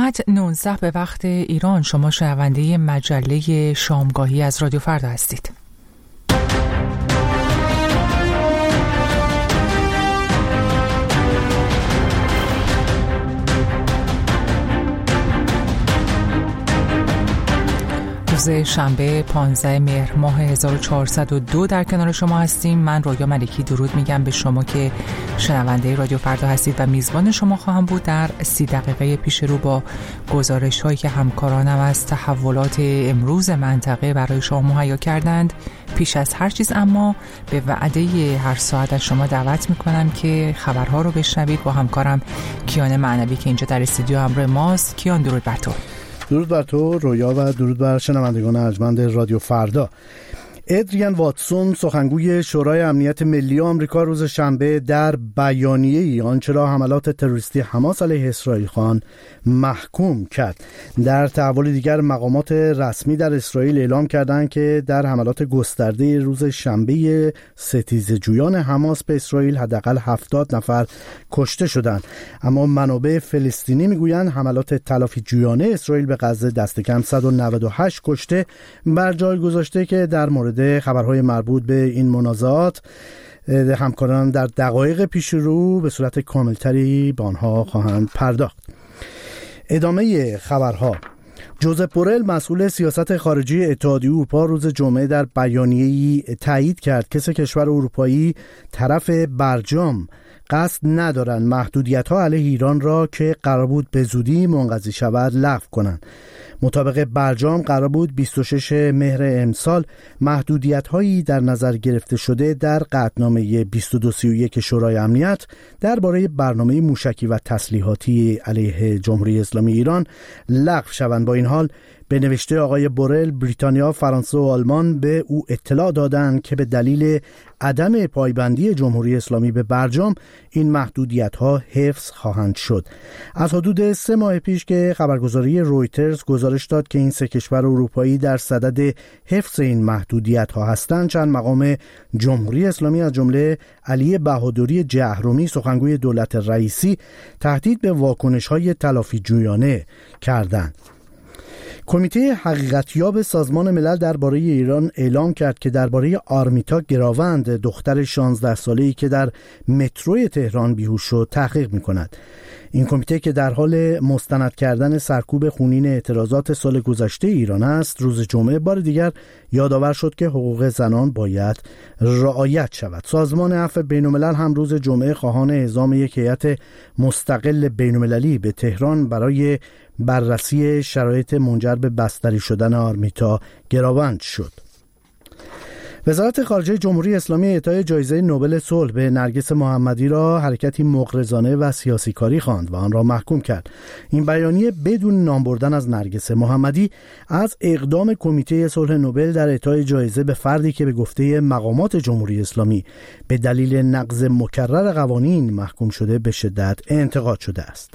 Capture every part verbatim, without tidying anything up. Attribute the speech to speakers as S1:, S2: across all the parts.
S1: ساعت نوزده به وقت ایران شما شنونده مجله شامگاهی از رادیو فردا هستید. روز شنبه پانزده مهر ماه هزار و چهارصد و دو در کنار شما هستیم. من رویا ملکی درود میگم به شما که شنونده رادیو فردا هستید و میزبان شما خواهم بود در سی دقیقه پیش رو با گزارش هایی که همکارانم از تحولات امروز منطقه برای شما مهیا کردند. پیش از هر چیز اما به وعده هر ساعت از شما دعوت میکنم که خبرها رو بشنوید با همکارم کیان معنوی که اینجا در استودیو همراه ماست. کیان درود بر تو.
S2: درود بر تو رویا و درود بر شنوندگان ارجمند رادیو فردا. ادریان واتسون سخنگوی شورای امنیت ملی آمریکا روز شنبه در بیانیه‌ای آنچه را حملات تروریستی حماس علیه اسرائیل خوان محکوم کرد. در تحول دیگر مقامات رسمی در اسرائیل اعلام کردند که در حملات گسترده روز شنبه ستیزجویان حماس به اسرائیل حداقل هفتاد نفر کشته شدند، اما منابع فلسطینی میگویند حملات تلافی جویانه اسرائیل به غزه دست کم صد و نود و هشت کشته بر جای گذاشته که در مورد خبرهای مربوط به این منازعات همکاران در دقایق پیش رو به صورت کاملتری به آنها خواهند پرداخت. ادامه خبرها. جوزپ بورل مسئول سیاست خارجی اتحادیه اروپا روز جمعه در بیانیه‌ای تایید کرد که سه کشور اروپایی طرف برجام قصد ندارند محدودیت‌ها علیه ایران را که قرار بود به زودی منقضی شود لغو کنند. مطابق برجام قرار بود بیست و شش مهر امسال محدودیت‌هایی در نظر گرفته شده در قطعنامه بیست و دو سی و یک شورای امنیت درباره برنامه موشکی و تسلیحاتی علیه جمهوری اسلامی ایران لغو شوند. با این حال به نوشته آقای بورل، بریتانیا، فرانسه و آلمان به او اطلاع دادند که به دلیل عدم پایبندی جمهوری اسلامی به برجام این محدودیت‌ها حفظ خواهند شد. از حدود سه ماه پیش که خبرگزاری رویترز گزارش داد که این سه کشور اروپایی در صدد حفظ این محدودیت‌ها هستند، چند مقام جمهوری اسلامی از جمله علی بهادری جهرومی سخنگوی دولت رئیسی تهدید به واکنش‌های تلافی جویانه کردند. کمیته حقیقتیاب سازمان ملل درباره ایران اعلام کرد که درباره آرمیتا گراوند دختر شانزده ساله‌ای که در مترو تهران بیهوش شد تحقیق می‌کند. این کمیته که در حال مستند کردن سرکوب خونین اعتراضات سال گذشته ایران است، روز جمعه بار دیگر یادآور شد که حقوق زنان باید رعایت شود. سازمان عفو بین‌الملل هم روز جمعه خواهان اعزام یک هیئت مستقل بین‌المللی به تهران برای بررسی شرایط منجر به بستری شدن آرمیتا گراوند شد. وزارت خارجه جمهوری اسلامی اعطای جایزه نوبل صلح به نرگس محمدی را حرکتی مغرضانه و سیاسی کاری خواند و آن را محکوم کرد. این بیانیه بدون نام بردن از نرگس محمدی از اقدام کمیته صلح نوبل در اعطای جایزه به فردی که به گفته مقامات جمهوری اسلامی به دلیل نقض مکرر قوانین محکوم شده به شدت انتقاد شده است.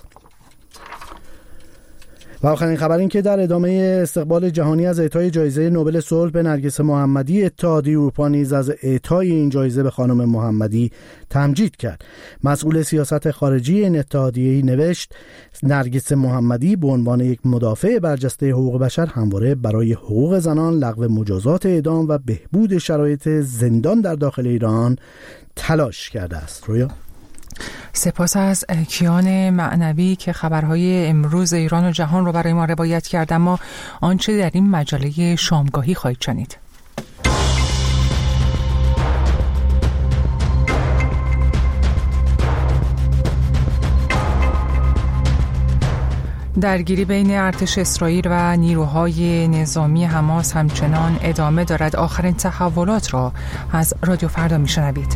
S2: و آخرین خبر این که در ادامه استقبال جهانی از اعطای جایزه نوبل صلح به نرگس محمدی، اتحادیه اروپا نیز از اعطای این جایزه به خانم محمدی تمجید کرد. مسئول سیاست خارجی این اتحادیه نوشت نرگس محمدی به عنوان یک مدافع برجسته حقوق بشر همواره برای حقوق زنان، لغو مجازات اعدام و بهبود شرایط زندان در داخل ایران تلاش کرده است. رویا
S1: سپاس از کیان معنوی که خبرهای امروز ایران و جهان رو برای ما روایت کرد. اما آنچه در این مجله شامگاهی خواهید شنید. درگیری بین ارتش اسرائیل و نیروهای نظامی حماس همچنان ادامه دارد. آخرین تحولات را از رادیو فردا میشنوید.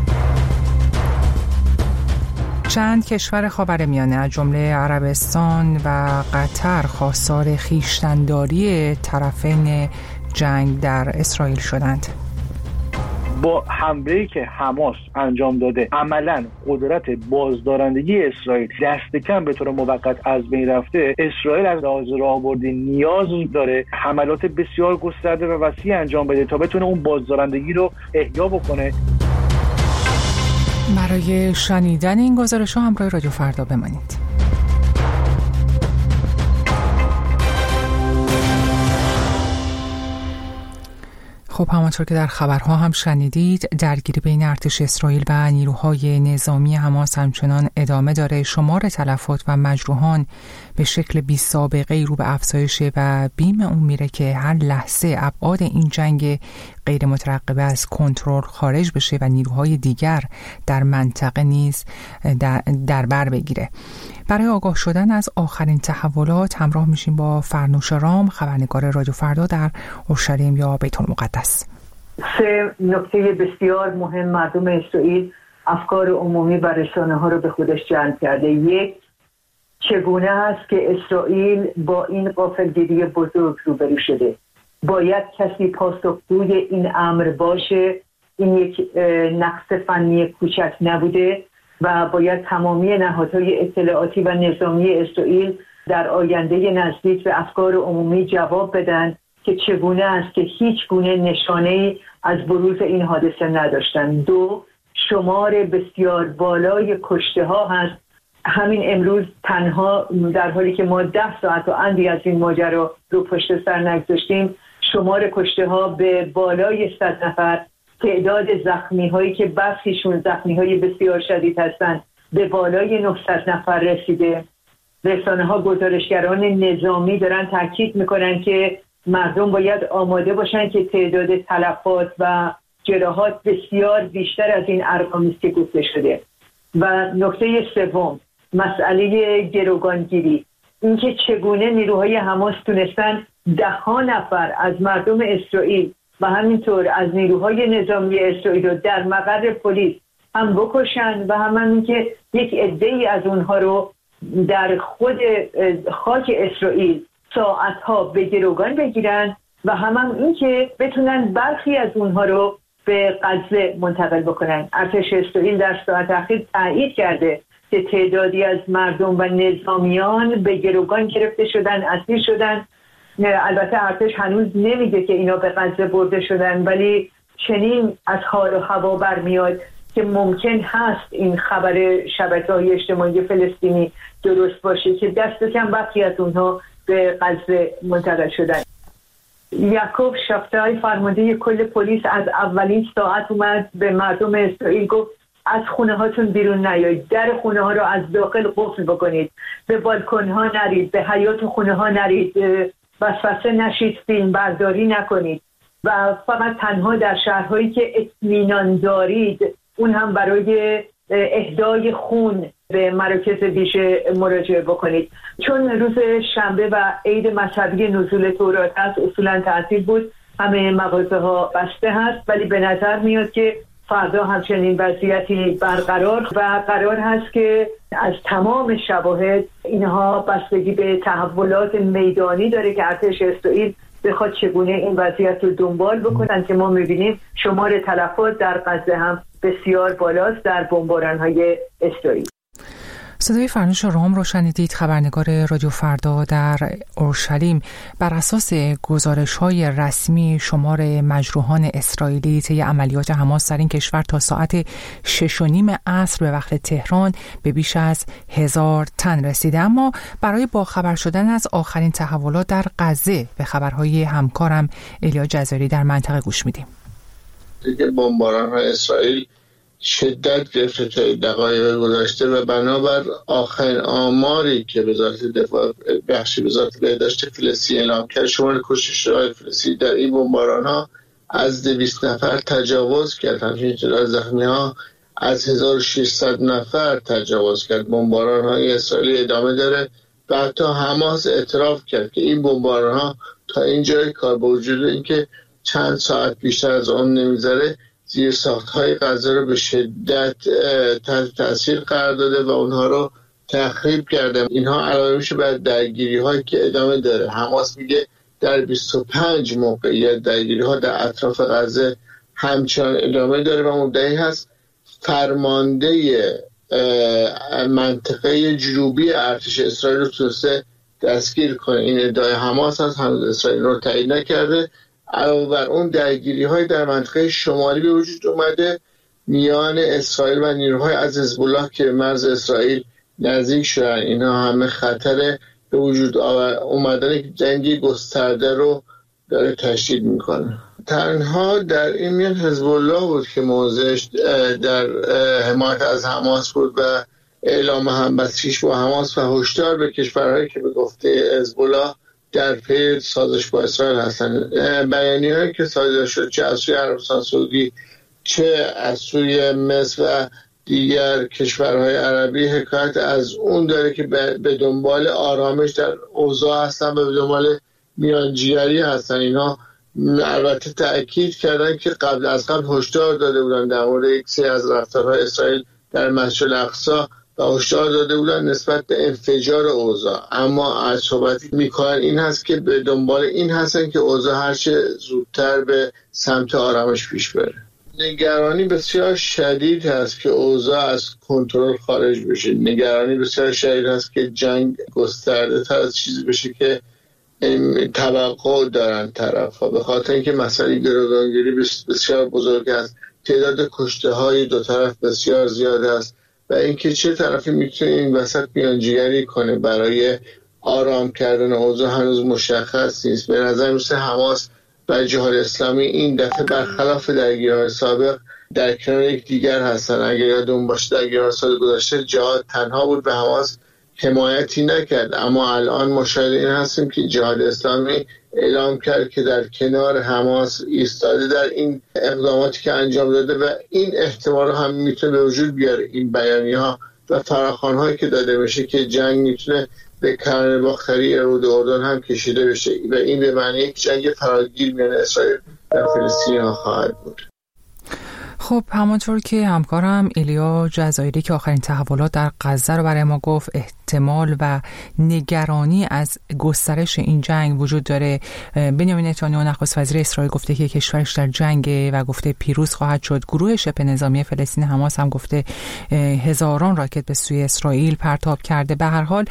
S1: چند کشور خاورمیانه از جمله عربستان و قطر خواستار خویشتن‌داری طرفین جنگ در اسرائیل شدند.
S3: با حمله‌ای که حماس انجام داده عملاً قدرت بازدارندگی اسرائیل دست کم به طور موقت از بین رفته. اسرائیل از لحاظ راهبردی نیاز داره حملات بسیار گسترده و وسیع انجام بده تا بتونه اون بازدارندگی رو احیا بکنه.
S1: برای شنیدن این گزارش‌ها همراه رادیو فردا بمانید. خب همانطور که در خبرها هم شنیدید، درگیری بین ارتش اسرائیل و نیروهای نظامی حماس همچنان ادامه داره. شمار تلفات و مجروحان به شکل بی سابقه رو به افزایشه و بیم اون میره که هر لحظه ابعاد این جنگ غیر مترقبه از کنترل خارج بشه و نیروهای دیگر در منطقه نیز در, در بر بگیره. برای آگاه شدن از آخرین تحولات همراه میشیم با فرنوش رام، خبرنگار رادیو فردا در اورشلیم یا بیت المقدس.
S4: سه نکته بسیار مهم مردم اسرائیل افکار عمومی و رسانه ها رو به خودش جلب کرده. یک، چگونه است که اسرائیل با این غافلگیری بزرگ روبرو شده؟ باید کسی پاسخگوی این امر باشه. این یک نقص فنی کوچک نبوده و باید تمامی نهادهای اطلاعاتی و نظامی اسرائیل در آینده نزدیک به افکار عمومی جواب بدن که چگونه است که هیچ گونه نشانه‌ای از بروز این حادثه نداشتن. دو، شمار بسیار بالای کشته ها هست. همین امروز تنها در حالی که ما ده ساعت و اندی از این ماجرا رو پشت سر نگذاشتیم، شمار کشته ها به بالای صد نفر، تعداد زخمی هایی که برخیشون زخمی های بسیار شدید هستند به بالای نهصد نفر رسیده. رسانه ها، گزارشگران نظامی دارن تاکید میکنن که مردم باید آماده باشن که تعداد تلفات و جراحات بسیار بیشتر از این ارقامی است که گفته شده. و نکته سوم، مسئله گروگانگیری، اینکه چگونه نیروهای حماس تونستن ده ها نفر از مردم اسرائیل و همینطور از نیروهای نظامی اسرائیل رو در مقر پلیس هم بکشن و هم اینکه یک عده‌ای از اونها رو در خود خاک اسرائیل ساعتها به گروگان بگیرن و هم, هم اینکه بتونن برخی از اونها رو به غزه منتقل بکنن. ارتش اسرائیل در ساعت اخیر تایید کرده که تعدادی از مردم و نظامیان به گروگان گرفته شدن، اسیر شدن. البته ارتش هنوز نمیگه که اینا به غزه برده شدن، ولی چنین از حال و هوا برمیاد که ممکن هست این خبر شبکه‌های اجتماعی فلسطینی درست باشه که دست کم برخی از اونها به غزه منتقل شدن. یعقوب شافتای فرمانده کل پلیس از اولین ساعت اومد به مردم اسرائیل گفت از خونه هاتون بیرون نیایید، در خونه ها رو از داخل قفل بکنید، به بالکن ها نرید، به حیاط خونه ها نرید، وسوسه نشید، فیلم برداری نکنید و فقط تنها در شهرهایی که اطمینان دارید، اون هم برای اهدای خون به مراکز بیشه مراجعه بکنید. چون روز شنبه و عید مذهبی نزول تورات است، اصولا تعطیل بود، همه مغازه ها بسته هست، ولی به نظر میاد که فردا همچنین وضعیتی برقرار و قرار هست که از تمام شواهد اینها بستگی به تحولات میدانی داره که ارتش اسرائیل بخواد چگونه این وضعیت رو دنبال بکنن که ما میبینیم شمار تلفات در غزه هم بسیار بالاست در بمباران‌های اسرائیل.
S1: صدای فرنوش رام رو شنیدید، خبرنگار رادیو فردا در اورشلیم. بر اساس گزارش‌های رسمی شمار مجروحان اسرائیلی طی عملیات حماس در این کشور تا ساعت شش و نیم عصر به وقت تهران به بیش از هزار تن رسیده. اما برای باخبر شدن از آخرین تحولات در غزه به خبرهای همکارم الیا جزاری در منطقه گوش میدیم.
S5: دیگه بمباران‌های اسرائیل شدت گرفته تا دقایق گذشته و بنابر آخرین آماری که وزارت دفاع بخشی وزارت بهداشت فلسطین اعلام کرد، شمار کشته‌های فلسطینی در این بمباران‌ها از دویست نفر تجاوز کرد. همچنین تعداد زخمی‌ها از هزار و ششصد نفر تجاوز کرد. بمباران‌های اسرائیل ادامه داره و حتی حماس اعتراف کرد که این بمباران‌ها تا اینجای کار با وجود اینکه چند ساعت بیشتر از اون نمیذاره، زیر ساخت‌های غزه رو به شدت تحت تاثیر قرار داده و اونها رو تخریب کرده. اینها علاوه میشه بر درگیری‌هایی که ادامه داره. حماس میگه در بیست و پنج موقعیت درگیری‌ها در اطراف غزه همچنان ادامه داره و مدعی هست فرمانده منطقه جنوبی ارتش اسرائیل رو تونسته دستگیر کنه. این ادعای حماس هست، هنوز اسرائیل رو تایید نکرده. علاوه بر اون درگیری‌های در منطقه شمالی به وجود اومده میان اسرائیل و نیروهای از حزب الله که مرز اسرائیل نزدیک شدن. اینا همه خطر به وجود اومدن جنگی گسترده رو داره تشدید میکنه. تنها در این میان حزب الله بود که موضعش در حمایت از حماس بود و اعلام همبستگیش با حماس و هشدار به کشورهایی که به گفته حزب الله در پی سازش با اسرائیل هستند. بیانیه‌هایی که صادر شد چه از سوی عربستان سعودی چه از سوی مصر و دیگر کشورهای عربی حکایت از اون داره که به دنبال آرامش در اوضاع هستن و به دنبال میانجیگری هستن. اینا البته تأکید کردن که قبل از قبل هشدار داده بودن در مورد یک سری از رفتارهای اسرائیل در مسجد الاقصی و هشدار داده بودن نسبت به انفجار اوضاع، اما از صحبتی میکنن این هست که به دنبال این هستن که اوضاع هرچه زودتر به سمت آرامش پیش بره. نگرانی بسیار شدید هست که اوضاع از کنترل خارج بشه. نگرانی بسیار شدید هست که جنگ گسترده تر از چیزی بشه که توقع دارن طرف ها، به خاطر اینکه مسئله گروگانگیری بسیار بزرگ است، تعداد کشته های دو طرف بسیار زیاد است و اینکه چه طرفی میتونه این وسط میانجیگری کنه برای آرام کردن اوضاع هنوز مشخص نیست. به نظر مثل حماس و جهاد اسلامی این دفعه برخلاف درگیری‌های سابق در کنار یک دیگر هستن. اگر یادمون باشه درگیری‌های سال گذشته جهاد تنها بود و حماس حمایتی نکرد، اما الان مشاهد این هستیم که جهاد اسلامی اعلام کرد که در کنار حماس ایستاده در این اقداماتی که انجام داده و این احتمال هم میتونه به وجود بیاره این بیانیه‌ها و فراخوان‌هایی که داده بشه که جنگ میتونه به کرانه باختری رود اردن هم کشیده بشه و این به معنی یک جنگ فراگیر میان اسرائیل و فلسطین ها خواهد بود.
S1: خب همانطور که همکارم ایلیا جزایری که آخرین تحولات در غزه رو برای ما گفت، احتمال و نگرانی از گسترش این جنگ وجود داره. بنیامین نتانیاهو نخست وزیر اسرائیل گفته که کشورش در جنگه و گفته پیروز خواهد شد. گروه شبه نظامی فلسطین حماس هم گفته هزاران راکت به سوی اسرائیل پرتاب کرده. به هر حال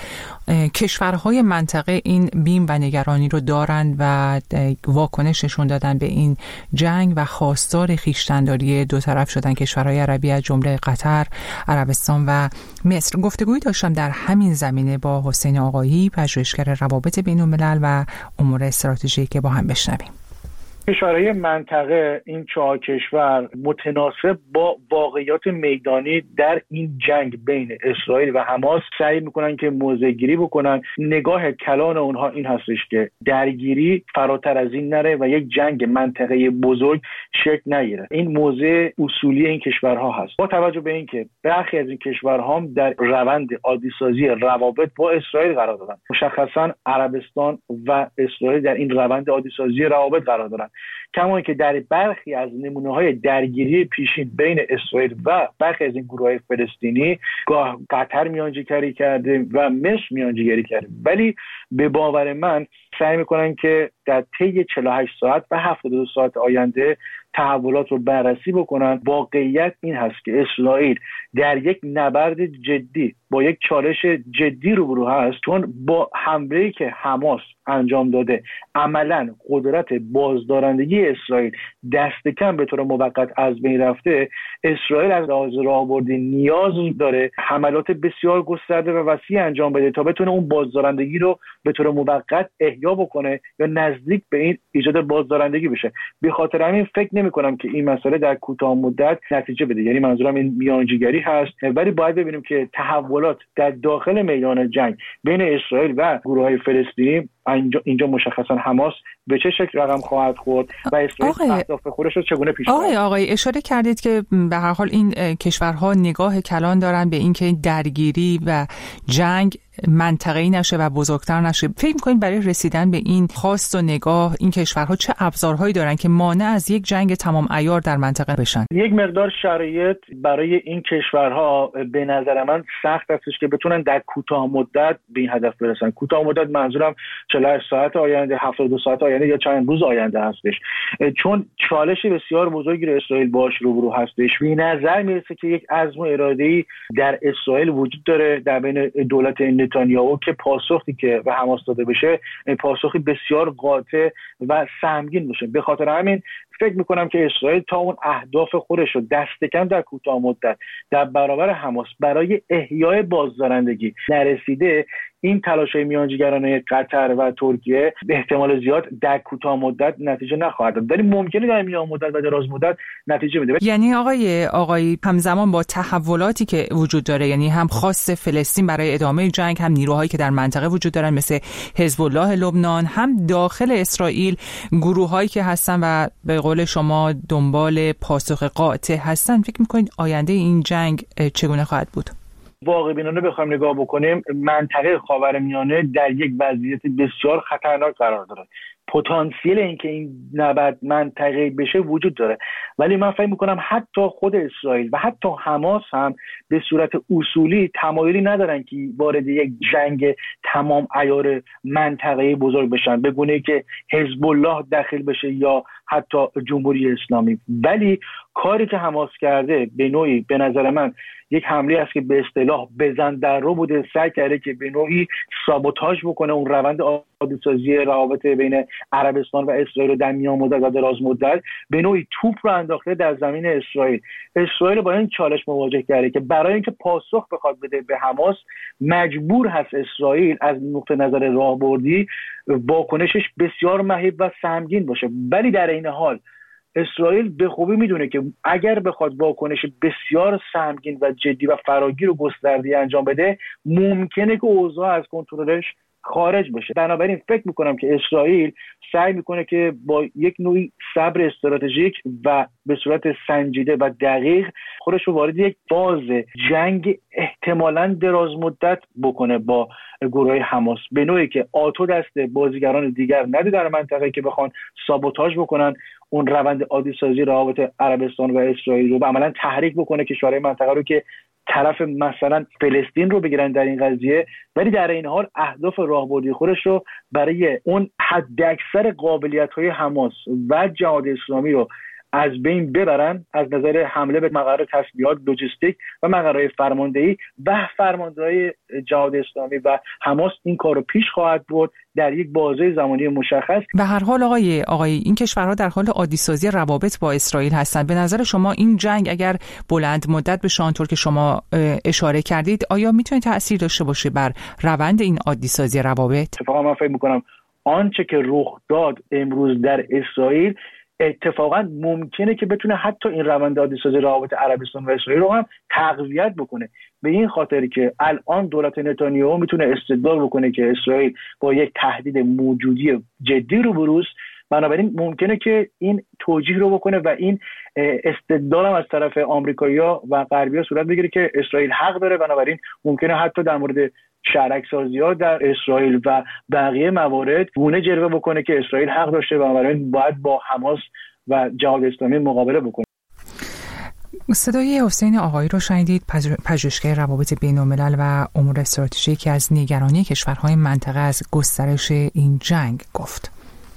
S1: کشورهای منطقه این بیم و نگرانی رو دارند و واکنششون دادن به این جنگ و خواستار خویشتن‌داری دو طرف شدن. کشورهای عربی از جمله قطر، عربستان و مصر. گفتگویی داشتم در همین زمینه با حسین آقایی، پژوهشگر روابط بین‌الملل و امور استراتژیکی که با هم بشنویم.
S3: کشورهای منطقه این چهار کشور متناسب با واقعیات میدانی در این جنگ بین اسرائیل و حماس سعی میکنن که موضع گیری بکنن. نگاه کلان اونها این هستش که درگیری فراتر از این نره و یک جنگ منطقه بزرگ شکل نگیره. این موضع اصولی این کشورها هست. با توجه به اینکه برخی از این کشورها هم در روند عادی‌سازی روابط با اسرائیل قرار دارن، مشخصا عربستان و اسرائیل در این روند عادی‌سازی روابط قرار دارن، کما اینکه در برخی از نمونه‌های درگیری پیشین بین اسرائیل و برخی از این گروه‌های فلسطینی گاه قطر میانجیگری کرده و مصر میانجیگری کرده، ولی به باور من سعی میکنن که در طی چهل و هشت ساعت و هفتاد و دو ساعت آینده تحولات رو بررسی بکنن. واقعیت این هست که اسرائیل در یک نبرد جدی با یک چالش جدی روبرو هست، چون با حمله‌ای که حماس انجام داده عملاً قدرت بازدارندگی اسرائیل دست کم به طور موقت از بین رفته. اسرائیل از لحاظ راهبردی نیاز داره حملات بسیار گسترده و وسیع انجام بده تا بتونه اون بازدارندگی رو به طور موقت احیا بکنه یا نزدیک به این ایجاد بازدارندگی بشه. به خاطر همین فکر نمی‌کنم که این مسئله در کوتاه مدت نتیجه بده، یعنی منظورم این میانجیگری هست، ولی باید ببینیم که تحولات در داخل میدان جنگ بین اسرائیل و گروه‌های فلسطینی اینجا, اینجا مشخصا حماس به چه شکل رقم خواهد خورد و اسرائیل اهداف خودش رو چگونه پیش می‌بره.
S1: آقای آقای اشاره کردید که به هر حال این کشورها نگاه کلان دارن به اینکه درگیری و جنگ منطقه‌ای نشه و بزرگتر نشه. فکر می‌کنید برای رسیدن به این خواست و نگاه این کشورها چه ابزارهایی دارن که مانع از یک جنگ تمام عیار در منطقه بشن؟
S3: یک مقدار شرایط برای این کشورها به نظر من سخت هستش که بتونن در کوتاه مدت به این هدف برسن. کوتاه مدت منظورم چهل و هشت ساعت آینده، هفتاد و دو ساعت آینده یا چند روز آینده هستش، چون چالش بسیار بزرگی رو اسرائیل باهاش روبرو هستش. به نظر میرسه که یک عزم و اراده‌ای در اسرائیل وجود داره در بین دولت نتانیاهو که پاسخی که به حماس داده بشه پاسخی بسیار قاطع و سهمگین باشه. به خاطر همین فکر میکنم که اسرائیل تا اون اهداف خودش رو دست کم در کوتاه مدت در برابر حماس برای احیای بازدارندگی نرسیده، این تلاش‌های میانجیگرانه قطر و ترکیه به احتمال زیاد در کوتاه مدت نتیجه نخواهد داد، ولی ممکنه در میان مدت و دراز مدت نتیجه بده.
S1: یعنی آقای آقای همزمان با تحولاتی که وجود داره، یعنی هم خواست فلسطین برای ادامه جنگ، هم نیروهایی که در منطقه وجود دارن مثل حزب الله لبنان، هم داخل اسرائیل گروهایی که هستن و به قول شما دنبال پاسخ قاطع هستن، فکر می‌کنید آینده این جنگ چگونه خواهد بود؟
S3: واقع بینانه بخوایم نگاه بکنیم، منطقه خاورمیانه در یک وضعیت بسیار خطرناک قرار داره. پتانسیل اینکه این نبرد منطقه‌ای بشه وجود داره، ولی من فکر می‌کنم حتی خود اسرائیل و حتی حماس هم به صورت اصولی تمایلی ندارن که وارد یک جنگ تمام عیار منطقه‌ای بزرگ بشن، به گونه‌ای که حزب الله داخل بشه یا حتی جمهوری اسلامی. ولی کاری که حماس کرده به نوعی به نظر من یک حمله است که به اصطلاح بزن در رو بوده، سعی کرده که به نوعی سابوتاژ بکنه اون روند عادی‌سازی روابط بین عربستان و اسرائیل رو در میان مدت و دراز مدت، به نوعی توپ رو انداخته در زمین اسرائیل. اسرائیل با این چالش مواجه کرده که برای اینکه پاسخ بخواد بده به حماس، مجبور هست اسرائیل از نقطه نظر راهبردی واکنشش بسیار مهیب و سهمگین باشه. ولی در این حال اسرائیل به خوبی میدونه که اگر بخواد واکنش بسیار سهمگین و جدی و فراگیر و گسترده انجام بده، ممکنه که اوضاع از کنترلش خارج بشه. بنابراین فکر میکنم که اسرائیل سعی میکنه که با یک نوعی صبر استراتژیک و به صورت سنجیده و دقیق خودش رو وارد یک فاز جنگ احتمالاً دراز مدت بکنه با گروه حماس، به نوعی که آتو دست بازیگران دیگر نده در منطقه که بخوان سابوتاژ بکنن اون روند عادی سازی روابط عربستان و اسرائیل رو و عملاً تحریک بکنه کشورهای منطقه رو که طرف مثلا فلسطین رو بگیرن در این قضیه، ولی در این حال اهداف راهبردی خودش رو برای اون حداکثر قابلیت‌های حماس و جهاد اسلامی رو از بین ببرن از نظر حمله به مقر تسلیحات، لوجستیک و مقرهای فرماندهی و فرماندهی جهاد اسلامی و حماس این کار رو پیش خواهد برد در یک بازه زمانی مشخص.
S1: به هر حال آقای آقای این کشورها در حال عادی سازی روابط با اسرائیل هستند. به نظر شما این جنگ اگر بلند مدت به آنطور که شما اشاره کردید، آیا میتونه تأثیر داشته باشه بر روند این عادی سازی روابط؟
S3: اتفاقا من فکر می‌کنم آنچه که رخ داد امروز در اسرائیل اتفاقا ممکنه که بتونه حتی این روند عادی سازی روابط عربستان و اسرائیل رو هم تقویت بکنه، به این خاطری که الان دولت نتانیاهو میتونه استدلال بکنه که اسرائیل با یک تهدید موجودی جدی روبروست. بنابراین ممکنه که این توجیه رو بکنه و این استدلال هم از طرف آمریکایی‌ها و غربی‌ها صورت بگیره که اسرائیل حق داره. بنابراین ممکنه حتی در مورد شرک سازی ها در اسرائیل و بقیه موارد گونه جلوه بکنه که اسرائیل حق داشته و بنابراین باید با حماس و جهاد اسلامی مقابله بکنه.
S1: صدای حسین آقایی رو شنیدید، پژوهشگر روابط بین‌الملل و امور استراتژیکی که از نگرانی کشورهای منطقه از گسترش این جنگ گفت.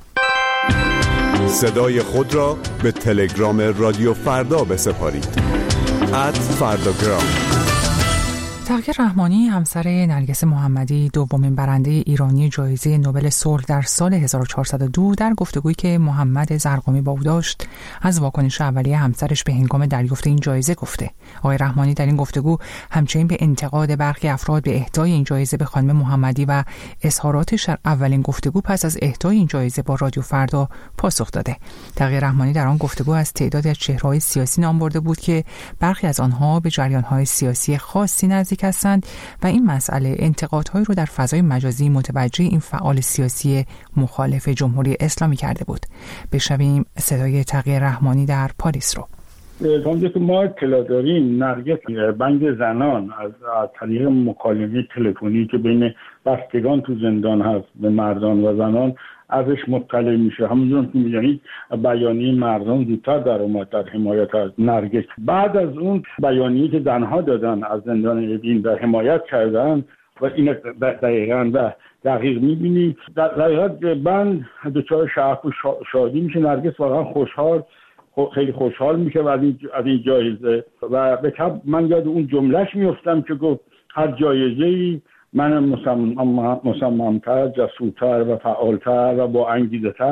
S6: صدای خود را به تلگرام رادیو فردا بسپارید. ات فرداگرام.
S1: تقی رحمانی همسر نرگس محمدی دومین برنده ایرانی جایزه نوبل صلح در سال هزار و چهارصد و دو در گفتگویی که محمد زرقامی با او داشت از واکنش اولیه همسرش به هنگام دریافت این جایزه گفته. آقای رحمانی در این گفتگو همچنین به انتقاد برخی افراد به اهدای این جایزه به خانم محمدی و اظهاراتش در اولین گفتگو پس از اهدای این جایزه با رادیو فردا پاسخ داده. تقی رحمانی در آن گفتگو از تعدادی از چهره‌های سیاسی نام برده بود که برخی از آنها به جریان‌های سیاسی خاصی نزدیک هستند و این مسئله انتقادهایی رو در فضای مجازی متوجه این فعال سیاسی مخالف جمهوری اسلامی کرده بود. بشنویم صدای تقی رحمانی در پاریس رو.
S7: همونجور که ما اطلاع داریم، نرگس بند زنان از طریق مکالمه تلفنی که بین بستگان تو زندان هست به مردان و زنان ازش مطلع میشه. همونجور که می‌دونید بیانیه مردان زودتر در اومد در حمایت از نرگس. بعد از اون بیانیه‌ای که زنها دادن از زندان اوین در حمایت کردن و این دقیقاً و دقیق می‌بینی در حقیقت بند دچار شعف و شادی میشه. نرگس واقعا خوشحال خیلی خوشحال میشه از این از این جایزه و به طب من یاد اون جملهش میافتم که گفت هر جایزه‌ای من مصمم‌تر، جسورتر و فعالتر و با انگیزه‌تر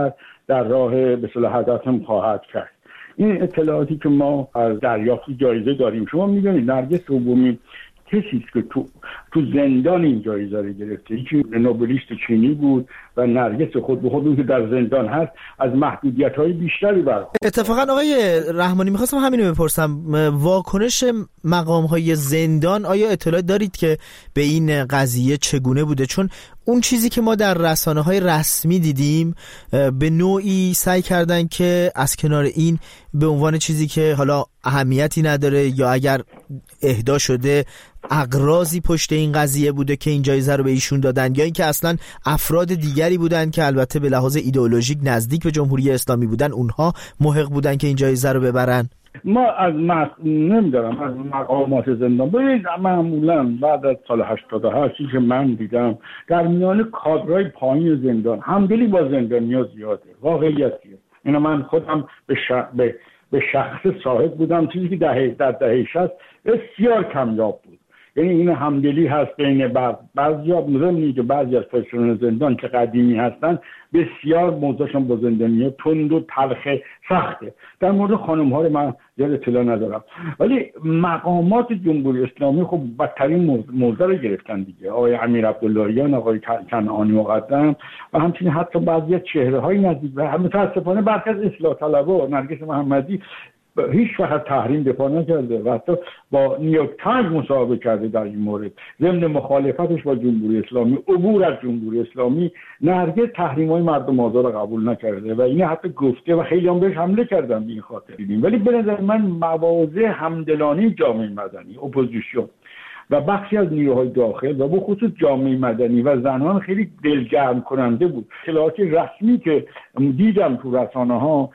S7: در راه به اصطلاح هدفم خواهد کرد. این اطلاعاتی که ما از دریافت جایزه داریم، شما میدونید نرگس دومین کسی است که تو تو زندان این جایزه رو گرفته. یکی نوبلیست چینی بود و نرگس خود به خود اون که در زندان هست از محدودیت‌های بیشتری برخورد.
S8: اتفاقا آقای رحمانی می‌خواستم همین رو بپرسم، واکنش مقام‌های زندان آیا اطلاع دارید که به این قضیه چگونه بوده؟ چون اون چیزی که ما در رسانه‌های رسمی دیدیم به نوعی سعی کردن که از کنار این به عنوان چیزی که حالا اهمیتی نداره یا اگر اهدا شده اغراضی پشت این قضیه بوده که این جایزه رو به ایشون دادن، یا اینکه اصلا افراد دیگری بودن که البته به لحاظ ایدئولوژیک نزدیک به جمهوری اسلامی بودن، اونها محق بودن که این جایزه رو ببرن.
S7: ما از مق... نمیدارم از مقامات زندان ببینید معمولا بعد از سال هشتاد و هشت که من دیدم در میان کادرهای پایین زندان همدلی با زندانیا زیاده، واقعیتیه. اینا من خودم به, ش... به... به شخص صاحب بودم، چیزی که دهه در دهه شصت بسیار کمیاب بود. یعنی این همدلی هست بین بعض بعضیا مهمه که بعضی از پرسنل زندان که قدیمی هستن بسیار موضوعشون با زندانی‌ها تند و تلخ سخته. در مورد خانم ها رو من زیاد اطلاع ندارم، ولی مقامات جمهوری اسلامی خب بدترین موضوع رو گرفتن دیگه. آقای امیر عبداللهیان، آقای کنعانی مقدم و همچنین حتی بعضی از چهره‌های نزدیک و متأسفانه برخی از اصلاح طلبها، نرگس محمدی هیچ وقت تحریم دفاع نکرده و حتی با نیویورک تایمز مصاحبه کرده در این مورد. ضمن مخالفتش با جمهوری اسلامی، عبور از جمهوری اسلامی، نرگس تحریم‌های مردم آزاد را قبول نکرده و این حتی گفته و خیلی هم بهش حمله کردن به این خاطر. ولی به نظر من مواضع همدلانی جامعه مدنی، اپوزیسیون و بخشی از نیروهای داخل و به خصوص جامعه مدنی و زنان خیلی دلگرم کننده بود. اطلاعات رسمی که دیدم تو رسانه‌ها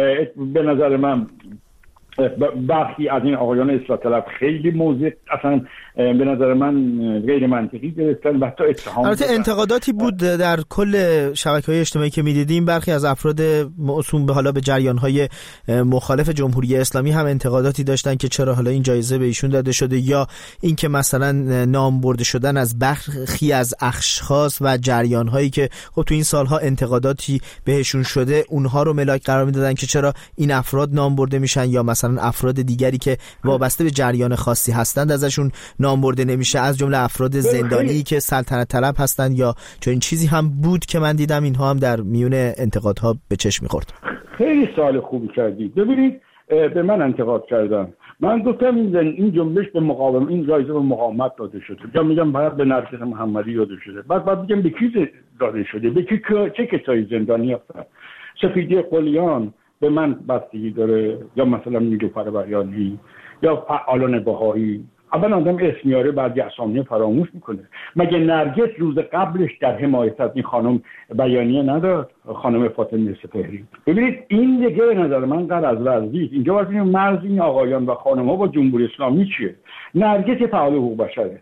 S7: به نظر من برخی از این آقایان اصلاح طلب خیلی موضوع اصلا به نظر من غیر منطقی گرفتن و حتی اتهام.
S8: البته انتقاداتی بود در کل شبکه‌های اجتماعی که می‌دیدیم، برخی از افراد موسوم به حالا به جریان‌های مخالف جمهوری اسلامی هم انتقاداتی داشتن که چرا حالا این جایزه به ایشون داده شده، یا اینکه مثلا نام برده شدن از برخی از اشخاص و جریان‌هایی که خب تو این سال‌ها انتقاداتی بهشون شده اونها رو ملاک قرار میدادن که چرا این افراد نام برده میشن، یا مثلا افراد دیگری که وابسته به جریان خاصی هستند ازشون نام برده نمیشه، از جمله افراد زندانی که سلطنت طلب هستند یا چون این چیزی هم بود که من دیدم اینها هم در میون انتقادها به چشم می‌خورد.
S7: خیلی سوال خوبی کردید. ببینید به من انتقاد کردن، من گفتم این این جنبش به مقاومت، این جایزه به مقاومت داده شده، یا میگم باید به نرگس محمدی داده شده، بعد بعد میگم به کی داده شده، به کی چه کسایی زندانی هستن. سفیدی قلیان به من بستگی داره، یا مثلا نیلوفر بیانی یا فعالان بهایی. اول آدم اسم میاره بعد اسامی فراموش میکنه. مگه نرگس روز قبلش در حمایت از این خانم بیانیه نداد؟ خانم فاطمه سپهری. ببینید این دیگه به نظر من غرض ورزی است. اینجا واسه مرز این آقایان و خانم‌ها با جمهوری اسلامی چیه؟ نرگس فعال حقوق بشره.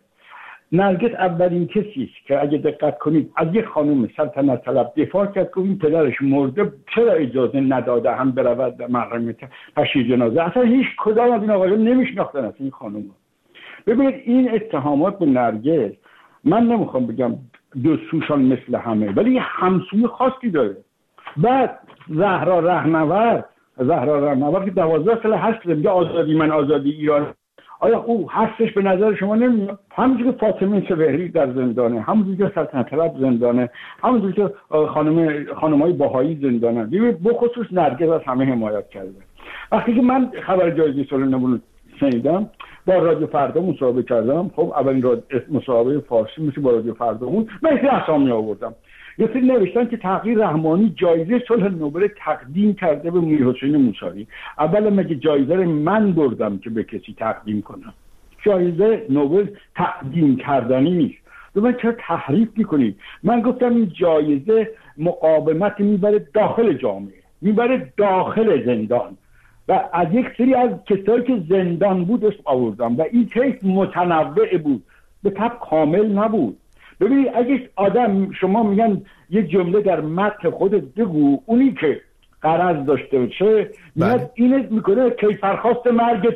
S7: نرگس اولین کسی است که اگه دقت کنید از یک خانم سلطنت طلب دفاع کرد که این پدرش مرده، چرا اجازه نداده هم برود در محرم تشییع جنازه. اصلا هیچ کدام از این آقایان نمیشناختن از این خانم. ببینید این اتهامات به نرگس، من نمیخوام بگم دو سوشان مثل همه، ولی همسوی خاصی داره. بعد زهرا رهنورد زهرا رهنورد که دوازده سال هست میگه آزادی من آزادی ایران، آیا او هستش به نظر شما نمیاد؟ همونجوری که فاطمه سپهری در زندانه، همونجوری که سلطنت طلب زندانه، همونجوری که خانم خانم‌های بهایی زندانه. ببینید به خصوص نرگس از همه حمایت کرده. وقتی که من خبر جایزه سال نو شنیدم با رادیو فردا مصاحبه کردم، خب اولین مصاحبه فارسی مثل با رادیو فردا بود، من این اسامی آوردم. یه سری نوشتن که تقی رحمانی جایزه صلح نوبل تقدیم کرده به میرحسین موسوی. اولا مگه جایزه رو من بردم که به کسی تقدیم کنم؟ جایزه نوبل تقدیم کردنی نیست. و من چرا تحریف میکنید؟ من گفتم این جایزه مقاومت میبره داخل جامعه، میبره داخل زندان و از یک سری از کسایی که زندان بود اسم آوردم و این کیس متنوع بود، به طب کامل نبود. ببینید اگه آدم شما میگن یه جمله در متن خودت بگو، اونی که غرض داشته باشه میاد اینت میکنه کیفرخواست مرگ تو.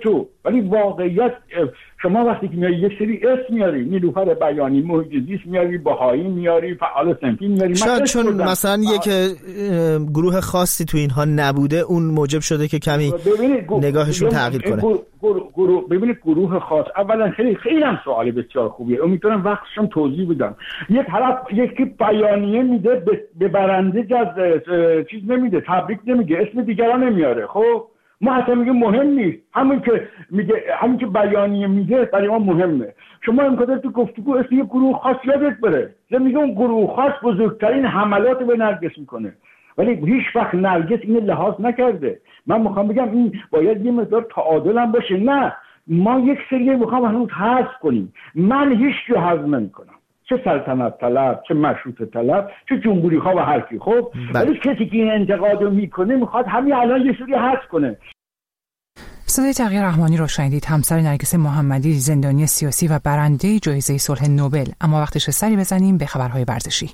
S7: ولی واقعیت شما وقتی که میاری یک سری اسم میاری، نیلوفر بیانی، محیط زیست میاری، بهایی میاری، فعال صنفی میاری.
S8: شاید چون مثلا یک گروه خاصی تو اینها نبوده اون موجب شده که کمی نگاهشون تغییر کنه.
S7: گروه گروه ببینید گروه خاص اولا خیلی خیلی هم سوال بسیار خوبیه، امیدوارم وقتشون توضیح بدم. یک طرف یکی بیانیه میده به برنده جز چیز نمیده، تبریک نمیگه، اسم دیگران نمیاره. خب ما حتی میگه مهم نیست، همون که میگه همون که بیانیه میده برای ما مهمه. شما امکان تو گفتگو اسم یک گروه خاص یادت بره، زه میگه اون گروه خاص بزرگترین حملات به نرگس میکنه، ولی هیچ وقت نرگس اینو لحاظ نکرده. من میخوام بگم این باید یه مقدار تعادل هم باشه. نه ما یک سری میخوام هنوز حذف کنیم، من هیچ جو حذف نمیکنم، چه سلطنت طلب، چه مشروطه طلب، چه جمهوری خواه و هر کی. خب ولی کسی که این انتقادو میکنه میخواد همین الان یه سری حذف کنه.
S1: صدای تغییر رحمانی رو شنیدید، همسر نرگس محمدی، زندانی سیاسی و برنده جایزه صلح نوبل. اما وقتش سری بزنیم به خبرهای ورزشی.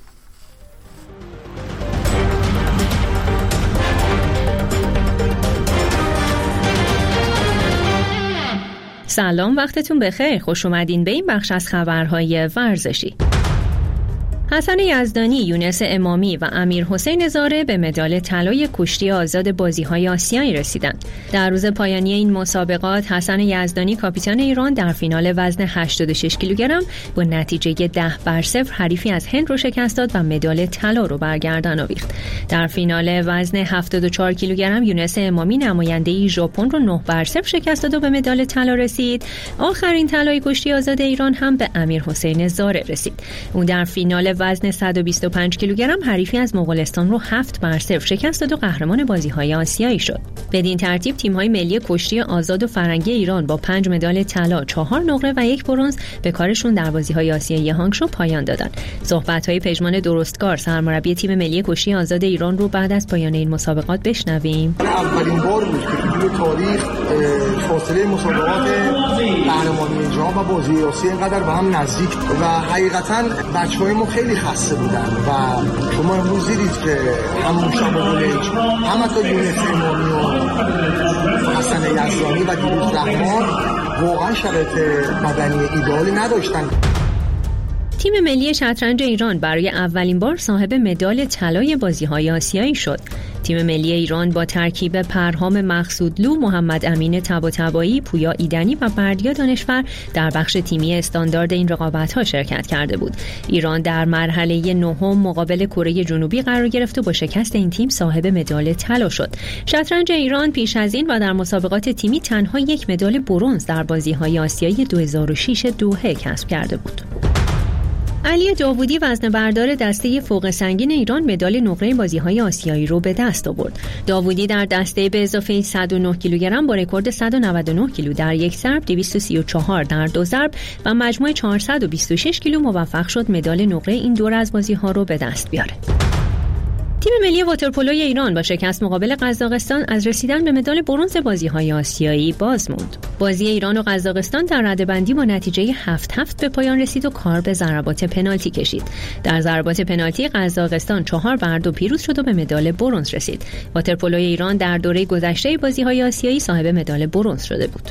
S9: سلام، وقتتون بخیر. خوش اومدین به این بخش از خبرهای ورزشی. حسن یزدانی، یونس امامی و امیر حسین زاره به مدال طلای کشتی آزاد بازی‌های آسیایی رسیدند. در روز پایانی این مسابقات حسن یزدانی کاپیتان ایران در فینال وزن هشتاد و شش کیلوگرم با نتیجه ده بر صفر حریفی از هند رو شکست داد و مدال طلا رو برگردن آویخت. در فینال وزن هفتاد و چهار کیلوگرم یونس امامی نماینده ژاپن رو نه بر صفر شکست داد و به مدال طلا رسید. آخرین طلای کشتی آزاد ایران هم به امیر حسین زاره رسید. اون در فینال وزن صد و بیست و پنج کیلوگرم حریفی از مغولستان رو هفت بر صفر شکست داد و قهرمان بازی‌های آسیایی شد. بدین ترتیب تیم‌های ملی کشتی آزاد و فرنگی ایران با پنج مدال طلا، چهار نقره و یک برنز به کارشون در بازی‌های آسیایی هانگشو پایان دادن. صحبت‌های پژمان درستکار، سرمربی تیم ملی کشتی آزاد ایران رو بعد از پایان این مسابقات بشنویم.
S10: اولین بار بود که توی تاریخ فاصله مسابقات قهرمانی جام و بازی آسیا اینقدر به هم نزدیک و حقیقتاً بچه‌های ما خیلی خسته بودن و شما امروز دیدید که همون شب بولج هم تا یونس امامی و حسن یزدانی و دیروز رحمان واقعا شرایط بدنی ایدئالی نداشتن.
S9: تیم ملی شطرنج ایران برای اولین بار صاحب مدال طلای بازی‌های آسیایی شد. تیم ملی ایران با ترکیب پرهام مقصودلو، محمد امین طباطبایی، پویا ایدنی و بردیا دانشور در بخش تیمی استاندارد این رقابت‌ها شرکت کرده بود. ایران در مرحله نهم مقابل کره جنوبی قرار گرفت و با شکست این تیم صاحب مدال طلا شد. شطرنج ایران پیش از این و در مسابقات تیمی تنها یک مدال برنز در بازی‌های آسیایی دو هزار و شش دوحه کسب کرده بود. علی داوودی وزنه‌بردار دسته فوق سنگین ایران مدال نقره بازی‌های آسیایی رو به دست آورد. داوودی در دسته به اضافه صد و نه کیلوگرم با رکورد صد و نود و نه کیلو در یک ضرب، دویست و سی و چهار در دو ضرب و مجموع چهارصد و بیست و شش کیلو موفق شد مدال نقره این دور از بازی‌ها رو به دست بیاره. تیم ملی واترپولوی ایران با شکست مقابل قزاقستان از رسیدن به مدال برنز بازی‌های آسیایی باز موند. بازی ایران و قزاقستان در رده‌بندی با نتیجه هفت هفت به پایان رسید و کار به ضربات پنالتی کشید. در ضربات پنالتی قزاقستان چهار بر دو پیروز شد و به مدال برنز رسید. واترپولوی ایران در دوره گذشته بازی‌های آسیایی صاحب مدال برنز شده بود.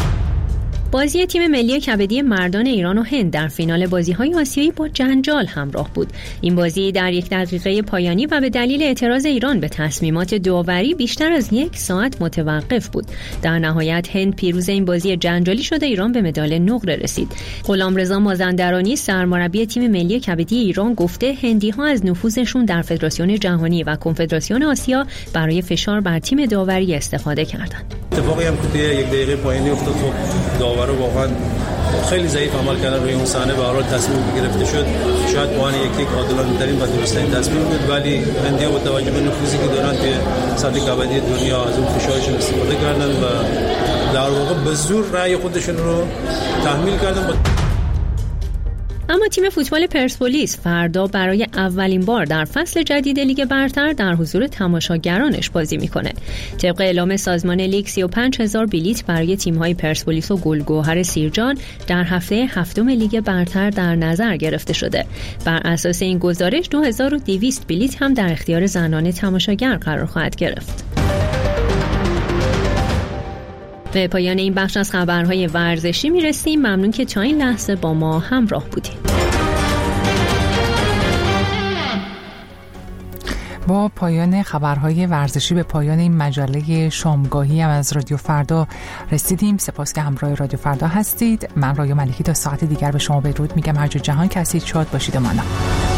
S9: بازی تیم ملی کبدی مردان ایران و هند در فینال بازی‌های آسیایی با جنجال همراه بود. این بازی در یک دقیقه پایانی و به دلیل اعتراض ایران به تصمیمات داوری بیشتر از یک ساعت متوقف بود. در نهایت هند پیروز این بازی جنجالی شده ایران به مدال نقره رسید. غلامرضا مازندرانی، سرمربی تیم ملی کبدی ایران، گفته هندی‌ها از نفوذشون در فدراسیون جهانی و کنفدراسیون آسیا برای فشار بر تیم داوری استفاده کردند.
S11: اتفاقی هم که یک دقیقه پایانی افتاد، خب داورا واقعا خیلی ضعیف عمل کردن روی اون صحنه، به هر حال تصمیم گرفته شد. شاید پوان یک یک عادلانه ترین و درست‌ترین تصمیم بود، ولی هندی‌ها با توجه به نفوذی که دارن که سطح کبدی دنیا از اون فشارشون استفاده کردن و در واقع به زور رأی خودشون رو تحمیل کردن.
S9: اما تیم فوتبال پرسپولیس فردا برای اولین بار در فصل جدید لیگ برتر در حضور تماشاگرانش بازی میکنه. طبق اعلام سازمان لیگ سی و پنج هزار بلیت برای تیم‌های پرسپولیس و گلگوهر سیرجان در هفته هفتم لیگ برتر در نظر گرفته شده. بر اساس این گزارش دو هزار و دویست بلیت هم در اختیار زنان تماشاگر قرار خواهد گرفت. به پایان این بخش از خبرهای ورزشی میرسیم. ممنون که تا این لحظه با ما همراه بودید.
S1: با پایان خبرهای ورزشی به پایان این مجله شامگاهی هم از رادیو فردا رسیدیم. سپاس که همراه رادیو فردا هستید. من ریا ملکی تا ساعت دیگر به شما بدرود میگم. هر جا جهان که هستید شاد باشید و مانا.